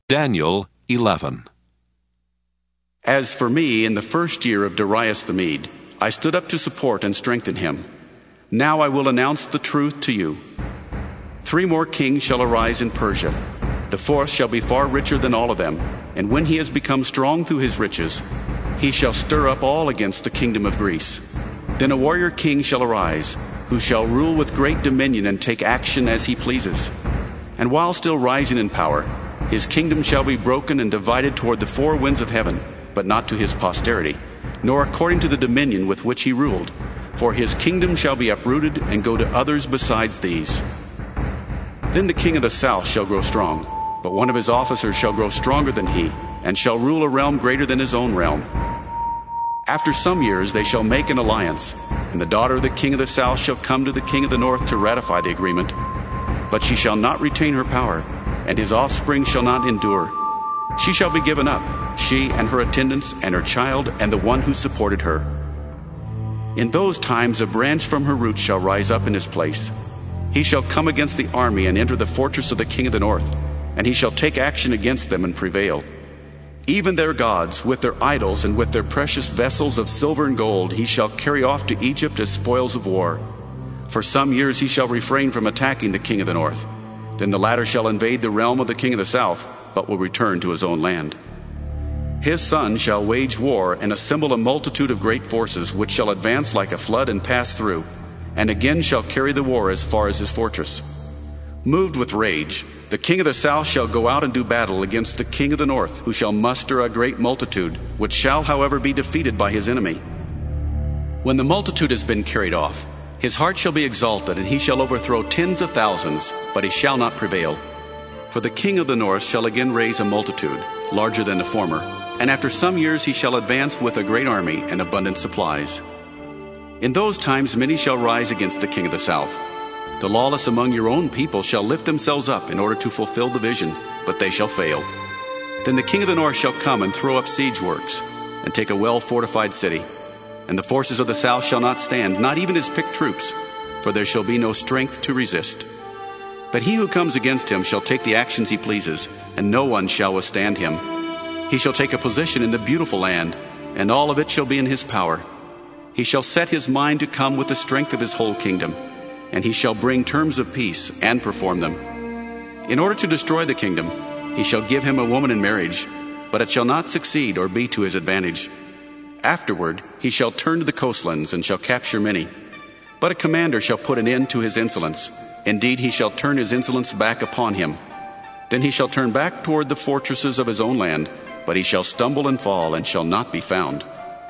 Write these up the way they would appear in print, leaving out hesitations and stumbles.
Daniel 11. As for me, in the first year of Darius the Mede, I stood up to support and strengthen him. Now I will announce the truth to you. 3 more kings shall arise in Persia. The fourth shall be far richer than all of them, and when he has become strong through his riches, he shall stir up all against the kingdom of Greece. Then a warrior king shall arise, who shall rule with great dominion and take action as he pleases. And while still rising in power, his kingdom shall be broken and divided toward the 4 winds of heaven, but not to his posterity, nor according to the dominion with which he ruled. For his kingdom shall be uprooted and go to others besides these. Then the king of the south shall grow strong, but one of his officers shall grow stronger than he, and shall rule a realm greater than his own realm. After some years they shall make an alliance, and the daughter of the king of the south shall come to the king of the north to ratify the agreement. But she shall not retain her power, and his offspring shall not endure. She shall be given up, she and her attendants and her child and the one who supported her. In those times a branch from her roots shall rise up in his place. He shall come against the army and enter the fortress of the king of the north, and he shall take action against them and prevail. Even their gods, with their idols and with their precious vessels of silver and gold, he shall carry off to Egypt as spoils of war. For some years he shall refrain from attacking the king of the north. Then the latter shall invade the realm of the king of the south, but will return to his own land. His son shall wage war and assemble a multitude of great forces, which shall advance like a flood and pass through, and again shall carry the war as far as his fortress. Moved with rage, the king of the south shall go out and do battle against the king of the north, who shall muster a great multitude, which shall, however, be defeated by his enemy. When the multitude has been carried off, his heart shall be exalted, and he shall overthrow tens of thousands, but he shall not prevail. For the king of the north shall again raise a multitude, larger than the former, and after some years he shall advance with a great army and abundant supplies. In those times many shall rise against the king of the south. The lawless among your own people shall lift themselves up in order to fulfill the vision, but they shall fail. Then the king of the north shall come and throw up siege works, and take a well-fortified city. And the forces of the south shall not stand, not even his picked troops, for there shall be no strength to resist. But he who comes against him shall take the actions he pleases, and no one shall withstand him. He shall take a position in the beautiful land, and all of it shall be in his power. He shall set his mind to come with the strength of his whole kingdom, and he shall bring terms of peace and perform them. In order to destroy the kingdom, he shall give him a woman in marriage, but it shall not succeed or be to his advantage. Afterward he shall turn to the coastlands and shall capture many. But a commander shall put an end to his insolence. Indeed, he shall turn his insolence back upon him. Then he shall turn back toward the fortresses of his own land, but he shall stumble and fall and shall not be found.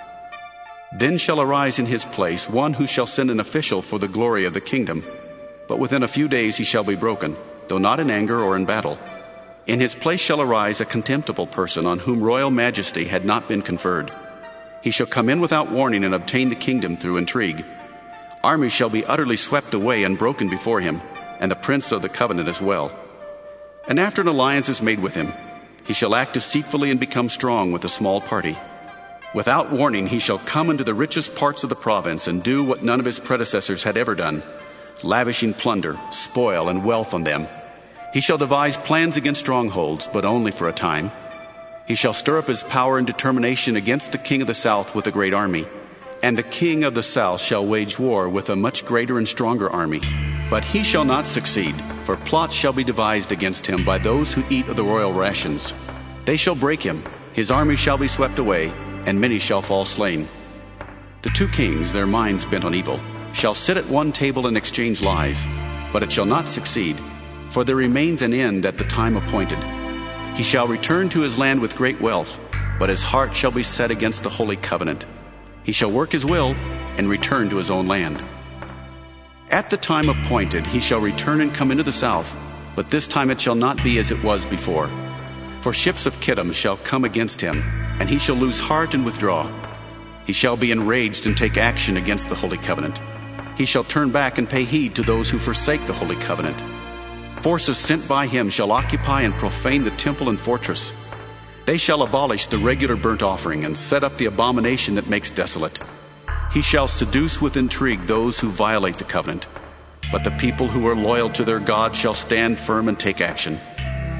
Then shall arise in his place one who shall send an official for the glory of the kingdom. But within a few days he shall be broken, though not in anger or in battle. In his place shall arise a contemptible person on whom royal majesty had not been conferred. He shall come in without warning and obtain the kingdom through intrigue. Armies shall be utterly swept away and broken before him, and the prince of the covenant as well. And after an alliance is made with him, he shall act deceitfully and become strong with a small party. Without warning he shall come into the richest parts of the province and do what none of his predecessors had ever done, lavishing plunder, spoil, and wealth on them. He shall devise plans against strongholds, but only for a time. He shall stir up his power and determination against the king of the south with a great army. And the king of the south shall wage war with a much greater and stronger army. But he shall not succeed, for plots shall be devised against him by those who eat of the royal rations. They shall break him, his army shall be swept away, and many shall fall slain. The 2 kings, their minds bent on evil, shall sit at one table and exchange lies. But it shall not succeed, for there remains an end at the time appointed. He shall return to his land with great wealth, but his heart shall be set against the holy covenant. He shall work his will and return to his own land. At the time appointed he shall return and come into the south, but this time it shall not be as it was before. For ships of Kittim shall come against him, and he shall lose heart and withdraw. He shall be enraged and take action against the holy covenant. He shall turn back and pay heed to those who forsake the holy covenant. Forces sent by him shall occupy and profane the temple and fortress. They shall abolish the regular burnt offering and set up the abomination that makes desolate. He shall seduce with intrigue those who violate the covenant. But the people who are loyal to their God shall stand firm and take action.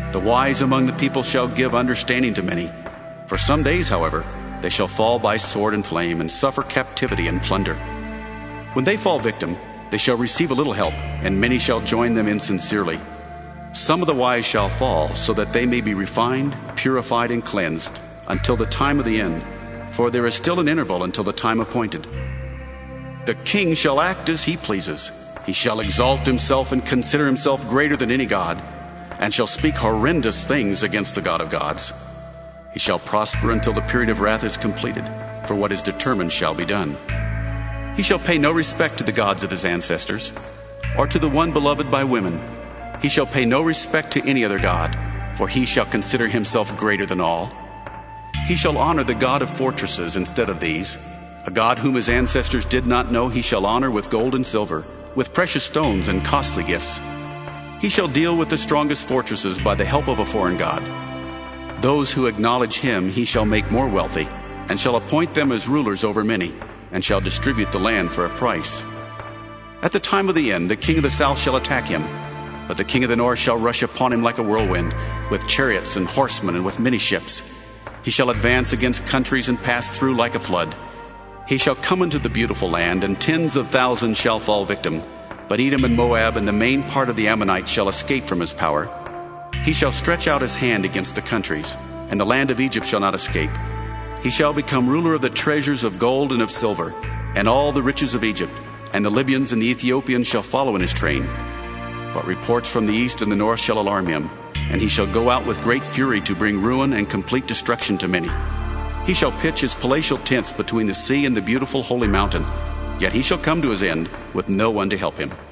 The wise among the people shall give understanding to many. For some days, however, they shall fall by sword and flame, and suffer captivity and plunder. When they fall victim, they shall receive a little help, and many shall join them insincerely. Some of the wise shall fall, so that they may be refined, purified, and cleansed, until the time of the end, for there is still an interval until the time appointed. The king shall act as he pleases. He shall exalt himself and consider himself greater than any god, and shall speak horrendous things against the God of gods. He shall prosper until the period of wrath is completed, for what is determined shall be done. He shall pay no respect to the gods of his ancestors, or to the one beloved by women. He shall pay no respect to any other god, for he shall consider himself greater than all. He shall honor the God of fortresses instead of these. A God whom his ancestors did not know he shall honor with gold and silver, with precious stones and costly gifts. He shall deal with the strongest fortresses by the help of a foreign god. Those who acknowledge him he shall make more wealthy, and shall appoint them as rulers over many, and shall distribute the land for a price. At the time of the end, the king of the south shall attack him, but the king of the north shall rush upon him like a whirlwind, with chariots and horsemen and with many ships. He shall advance against countries and pass through like a flood. He shall come into the beautiful land, and tens of thousands shall fall victim. But Edom and Moab and the main part of the Ammonites shall escape from his power. He shall stretch out his hand against the countries, and the land of Egypt shall not escape. He shall become ruler of the treasures of gold and of silver, and all the riches of Egypt, and the Libyans and the Ethiopians shall follow in his train. But reports from the east and the north shall alarm him, and he shall go out with great fury to bring ruin and complete destruction to many. He shall pitch his palatial tents between the sea and the beautiful holy mountain, yet he shall come to his end with no one to help him.